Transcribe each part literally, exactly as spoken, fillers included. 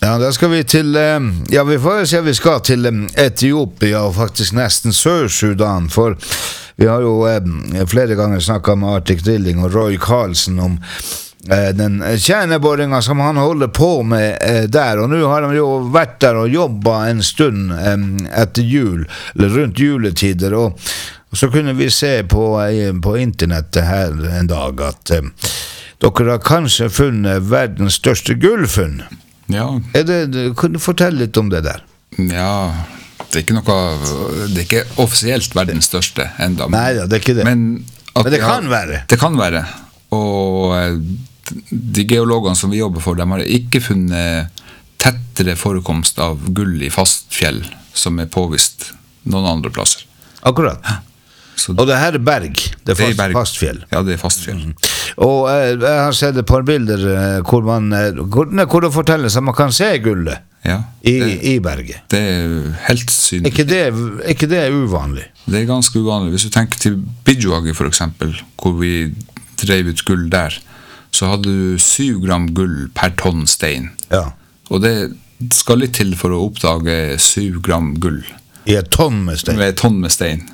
Ja, da skal vi til, ja, vi får se vi skal til Etiopia og faktisk nesten Sør-Sudan, for vi har jo eh, flere ganger snakket med Arctic Drilling og Roy Carlsen om eh, den kjerneborringen som han holder på med eh, der, og nå har han jo vært der og jobbet en stund eh, etter jul, eller rundt juletider, og, og så kunne vi se på, eh, på internettet her en dag at eh, dere har kanskje funnet verdens største gullfunn. Ja. Er det, kan du fortelle litt om det der? Ja, det er ikke noe, det er ikke offisielt verdens største enda. Nei, det er ikke det. Men, men det kan har, være. Det kan være. Og de geologene som vi jobber for, de har ikke funnet tettere forekomst av gull i fastfjell som er påvist noen andre plasser. Akkurat. Så, og det her er berg, det er, fast, det er berg. fastfjell. Ja, det er fastfjell. Mm. Og eh, jeg har sett et par bilder eh, hvor man hvor, hvor det fortelles at man kan se gullet ja, i, det, i berget. Det er helt synlig. Ikke det, ikke det er uvanlig? Det er ganske uvanlig. Hvis du tenker til Bijuagi for eksempel, hvor vi drev ut gull der, så hadde du syv gram gull per tonn stein. Ja. Og det skal litt til for å oppdage syv gram gull. I et tonn med stein? Med et tonn med stein.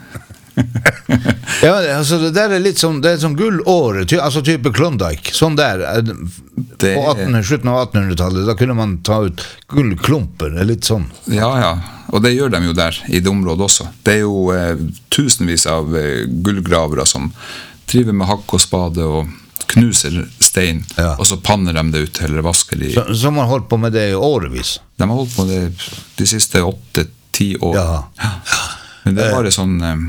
Ja, altså det der er litt sånn, det er sånn gullåre, ty, altså type Klondike, sånn der, det, på atten, slutten av attenhundretallet, da kunne man ta ut gullklumper, litt sånn. Ja, ja, og det gjør de jo der, i det området også. Det er jo eh, tusenvis av eh, gullgravere som driver med hakk og spade og knuser stein, ja. Og så panner de det ut, eller vasker de. Så, så man har holdt på med det i årevis? De har holdt på med det de siste åtte-ti år. Ja. Ja. Men det er bare sånn... Eh,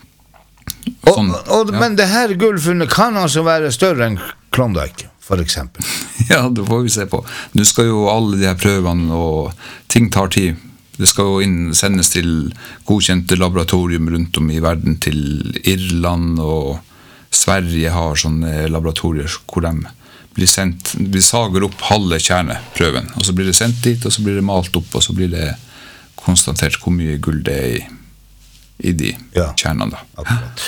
Sånn, og, og, ja. Men det her gullfunnet kan altså være større enn Klondike, for eksempel. Ja, det får vi se på. Nå skal jo alle de her prøvene, og ting tar tid. Det skal jo inn, sendes til godkjente laboratorium rundt om i verden, til Irland, og Sverige har sånne laboratorier hvor de blir sendt, vi sager opp halve kjerneprøven, og så blir det sendt dit, og så blir det malt opp, og så blir det konstatert hvor mye gull det er i i de ja. Kjernene da.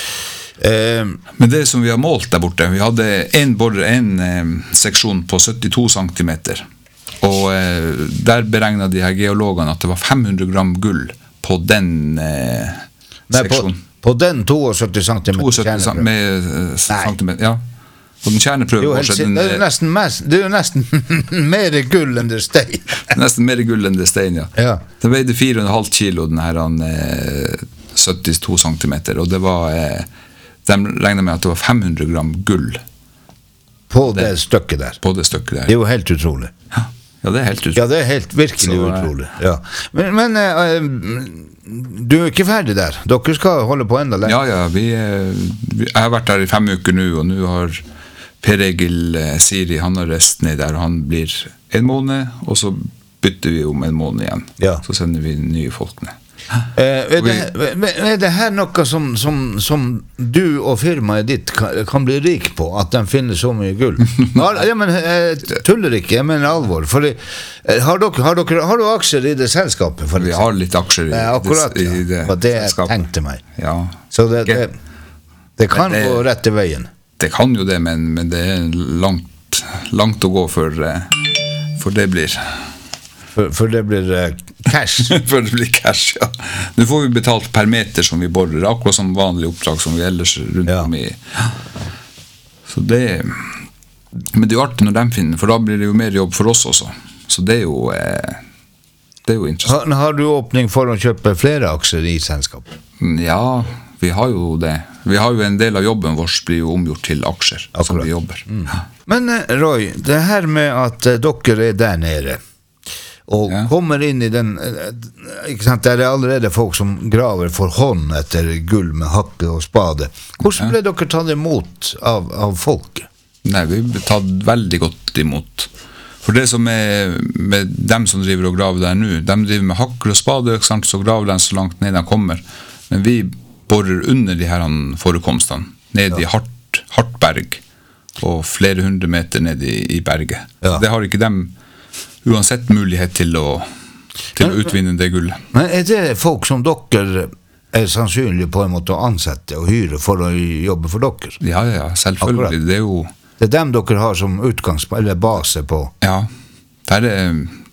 Eh, Men det som vi har målt der borte, vi hadde en, borre, en eh, seksjon på syttito centimeter, og eh, der beregnet de her geologene at det var fem hundre gram gull på den eh, seksjonen. På, på den syttiito centimeter kjerneprøven? Med eh, centimeter, ja. Og den kjerneprøven jo, helt, den, det, er nesten mest, det er jo nesten mer gull enn det stein. Nesten mer gull enn det stein, ja. Ja. Den veide fire komma fem kilo, den her eh, syttito centimeter, og det var eh, de regnet med at det var fem hundre gram gull på det, det stykket der. På det stykket der. Det er jo helt utrolig. Ja, ja det er helt utrolig. Ja, det er helt virkelig Så, utrolig. Ja. Men, men uh, du er ikke ferdig der. Dere skal holde på enda lenger. Ja, ja. Vi, vi, jeg har vært der i fem uker nå, og nå har Per Egil eh, Siri, han har reist ned der, og han blir en måned, og så bytter vi om en måned igjen. Ja. Så sender vi nye folk ned. Eh, er, det, er det her noe som, som, som du og firmaet ditt kan, kan bli rik på, at de finner så mye gull? Ja, men jeg tuller ikke, jeg mener alvor. Fordi, har, dere, har, dere, har du aksjer i det selskapet? For vi har litt aksjer i, ja, akkurat, det, i det, det, det jeg tenkte meg. Ja. Så det, det, det kan det, gå rett i veien. Det kan jo det, men, men det er langt, langt å gå for, for det blir For, for det blir uh, cash. For det blir cash, ja. Nå får vi betalt per meter som vi borer, akkurat som vanlig oppdrag som vi ellers rundt ja. om i. Så det Men det er jo artig når de finner, for da blir det jo mer jobb for oss også. Så det er jo eh, det er jo interessant. Har, har du åpning for å kjøpe flere aksjer i selskapet? Ja, vi har jo det. Vi har jo en del av jobben vår blir jo omgjort til aksjer. Akkurat. Som vi jobber. Mm. Men Roy, det her med at uh, dere er der nede, og ja. kommer inn i den, ikke sant, der er allerede folk som graver for hånd etter gull med hakke og spade. Hvordan ble ja. dere tatt imot av, av folk? Nei, vi ble tatt veldig godt imot. For det som er med dem som driver og graver der nå, de driver med hakker og spade, så graver de så langt ned de kommer. Men vi borer under de her forekomstene, ned ja. i hardt, hardt berg, og flere hundre meter ned i, i berget. Ja. Det har ikke dem uansett mulighet til å, til men, å utvinne det gullet. Men er det folk som dere er sannsynlig på en måte å ansette og hyre for å jobbe for dere? Ja, ja, selvfølgelig. Akkurat. Det er jo... Det er dem dere har som utgangs- eller base på? Ja, der er,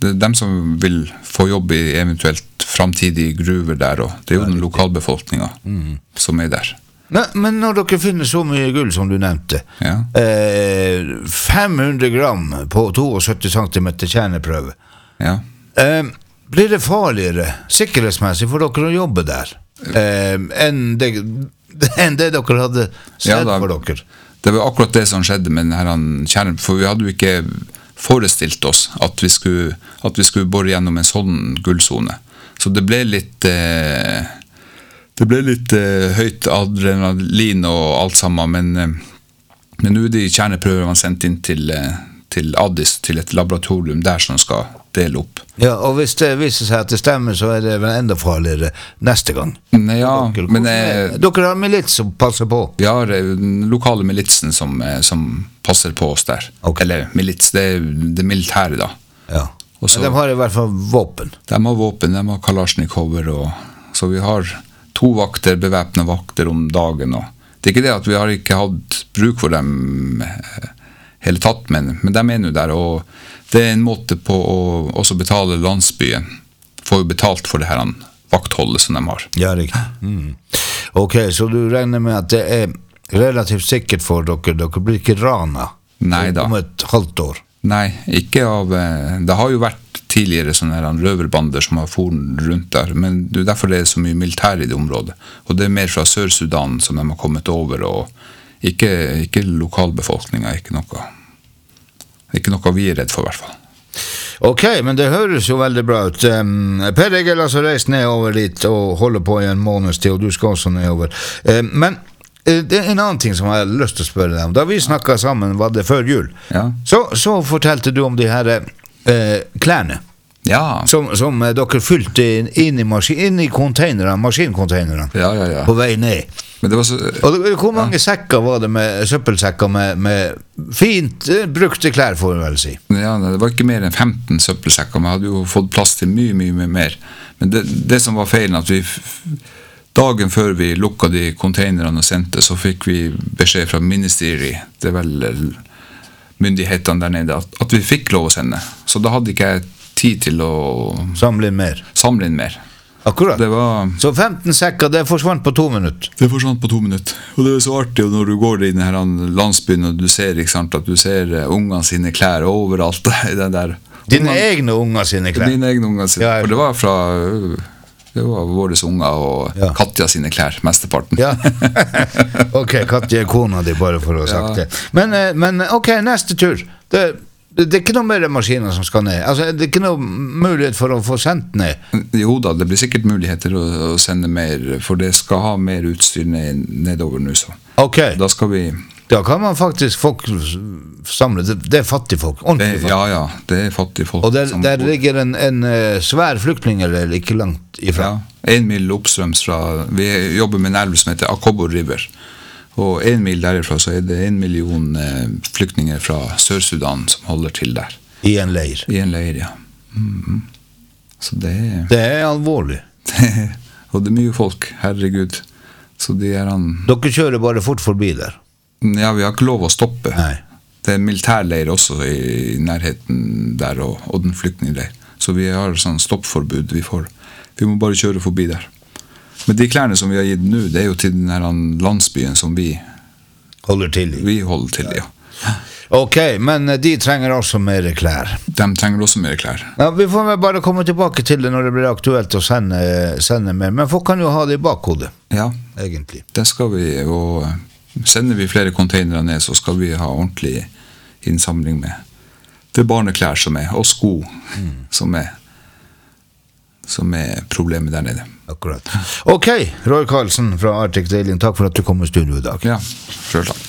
Det er dem som vil få jobb i eventuelt framtidige gruver der, og det er jo den lokalbefolkningen mm. som er der. Ne, men når dere finner så mye gull som du nevnte, ja. eh, fem hundre gram på syttito centimeter kjerneprøve, ja. eh, blir det farligere sikkerhetsmessig for dere å jobbe der eh, enn, det, enn det dere hadde sett ja, da, for dere? Det var akkurat det som skjedde med denne kjernen, for vi hadde jo ikke forestilt oss at vi skulle, at vi skulle bore gjennom en sånn gullzone. Så det ble litt... Eh, Det ble litt eh, høyt adrenalin og alt sammen, men, eh, men nå er de kjerneprøvene sendt inn til, eh, til Addis, til et laboratorium der som skal dele opp. Ja, og hvis det viser seg at det stemmer, så er det vel enda farligere neste gang. Nei, ja, dere, men... Eh, dere har milits som passer på? Ja, det er den lokale militsen som, som passer på oss der. Okay. Eller milits, det er det militære da. Ja, Også, men de har i hvert fall våpen. De har våpen, de har kalasjnikover, og så vi har... to vakter, bevæpnede vakter om dagen. Og det er ikke det at vi har ikke hatt bruk for dem hele tatt, men, men de er jo der, og det er en måte på å også betale landsbyen. Får jo betalt for det her vaktholdet som de har. Ja, riktig. Mm. Ok, så du regner med at det er relativt sikkert for dere, dere blir ikke rana Nei, da. om et halvt år? Nei, ikke av... Det har jo vært tidligere sånne her røverbander som har foren rundt der, men det er derfor det er så mye militær i det området. Og det er mer fra Sør-Sudan som de har kommet over, og ikke, ikke lokalbefolkningen, ikke noe, ikke noe vi er redd for i hvert fall. Ok, men det høres jo veldig bra ut. Um, Per Egil har altså reist nedover dit og holder på i en måneds tid, og du skal også nedover. Um, men uh, det er en annen ting som jeg har lyst til å spørre deg om. Da vi snakket sammen, var det før jul, ja. så, så fortalte du om de her uh, klærne. Ja. Som, som uh, dere fylte inn, inn i, maskin, inn i containerne, maskincontainerne, ja, ja, ja. på vei ned. Men det var så, og det, hvor mange ja. sekker var det med søppelsekker med, med fint uh, brukte klær, får jeg vel si? Ja, det var ikke mer enn femten søppelsekker, men jeg hadde jo fått plass til mye, mye, mye mer. Men det, det som var feilen, at vi dagen før vi lukket de containerne og sendte, så fikk vi beskjed fra Ministeri, det er vel myndighetene der nede, at, at vi fikk lov å sende. Så da hadde ikke jeg tid til å samle inn mer. Samle inn mer. Akkurat. Det var, så femten sekker, det forsvant på to minutter? Det forsvant på to minutter. Og det er så artig når du går i denne landsbyen, og du ser, ikke sant, at du ser ungene sine klær overalt. Den der. Dine ungene, egne unger sine klær? Dine egne unger sine. Ja, for det var fra... Det var våre unger og ja. Katja sine klær, mesteparten. Ja. Ok, Katja er kona di, bare for å ha sagt ja. det. Men, men ok, neste tur. Det, det, det er ikke noe mer maskiner som skal ned. Altså, det er ikke noe mulighet for å få sendt ned. Jo da, det blir sikkert muligheter å, å sende mer, for det skal ha mer utstyr ned, nedover nå. Så. Ok. Da skal vi... Da kan man faktisk folk samle, det, det er fattige folk, ordentlig folk. Ja, ja, det er fattige folk. Og der, der ligger en, en uh, svær flyktning, eller ikke langt ifra. Ja, en mil oppstrøms fra, vi jobber med en elv som heter Akobo River, og en mil derifra så er det en million uh, flyktninger fra Sør-Sudan som holder til der. I en leir? I en leir, ja. Mm-hmm. Så det er... Det er alvorlig. Og det er mye folk, herregud. Så de er han... Dere kjører bare fort forbi der? Ja, vi har ikke lov å stoppe. Nei. Det er en militærleir også i nærheten der, og, og den flyktningleir. Så vi har sånn stoppforbud. Vi, får, vi må bare kjøre forbi der. Men de klærne som vi har gitt nå, det er jo til den her landsbyen som vi holder til i. Vi holder til, ja. Ok, men de trenger også mer klær. De trenger også mer klær. Ja, vi får vel bare komme tilbake til det når det blir aktuelt å sende, sende mer. Men folk kan jo ha det i bakhodet. Ja, egentlig. Det skal vi, og sender vi flere containere ned, så skal vi ha ordentlig innsamling med det barneklær som er, og sko mm. som er som er problemet der nede. Akkurat. Ok, Roy Karlsen fra Arctic Dailying, takk for at du kom i studio i dag. Ja, selv takk.